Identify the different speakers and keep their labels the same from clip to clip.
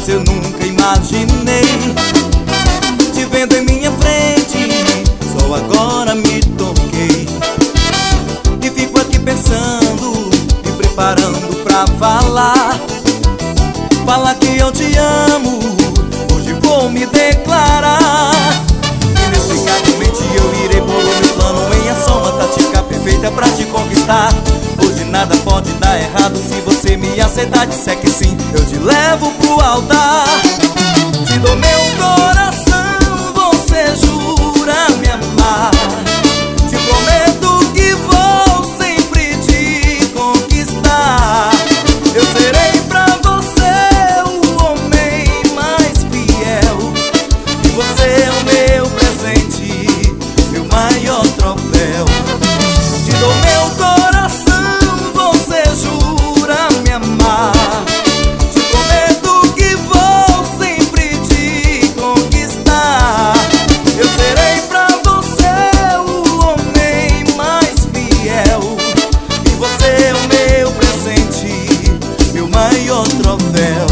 Speaker 1: mas eu nunca imaginei te vendo em minha frente, só agora me toquei. E fico aqui pensando, me preparando pra falar. Fala que eu te amo, hoje vou me declarar. Inexplicavelmente eu irei pôr o meu plano em ação, uma tática perfeita pra te conquistar. Hoje nada pode dar errado se você me aceitar. Disser que sim, eu te levo pro altar. Te dou meu coração, você jura me amar. Te prometo que vou sempre te conquistar. Eu serei pra você o homem mais fiel, e você é o meu presente, meu maior troféu. Te dou meu coração, você jura me amar. Te prometo que vou sempre te conquistar. Eu serei pra você o homem mais fiel, e você é o meu presente, meu maior troféu.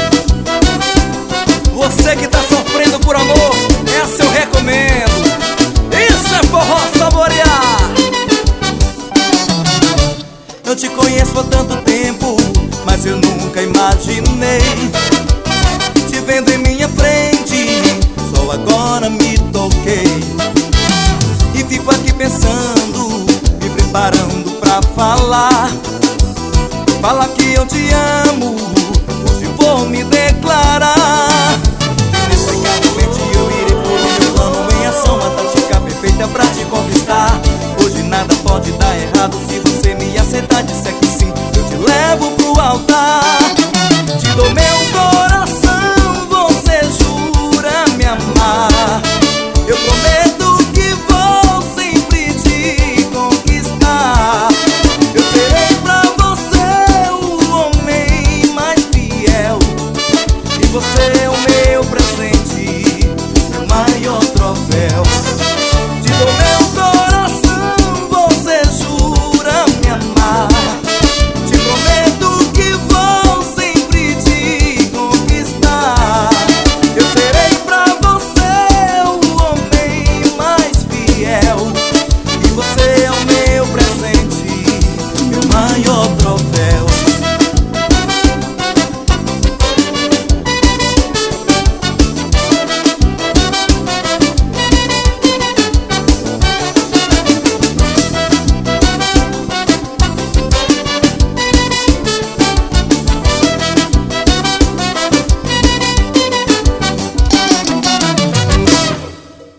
Speaker 1: Você que tá sofrendo por amor, essa eu recomendo. Isso é forró saborear. Eu te conheço há tanto tempo, mas eu nunca imaginei te vendo em minha frente, só agora me toquei. E fico aqui pensando, me preparando pra falar. Fala que eu te amo, hoje vou me declarar. Inexplicavelmente eu irei pôr o meu plano em ação, uma tática perfeita pra te conquistar. Hoje nada pode dar errado se você me aceitar. Disser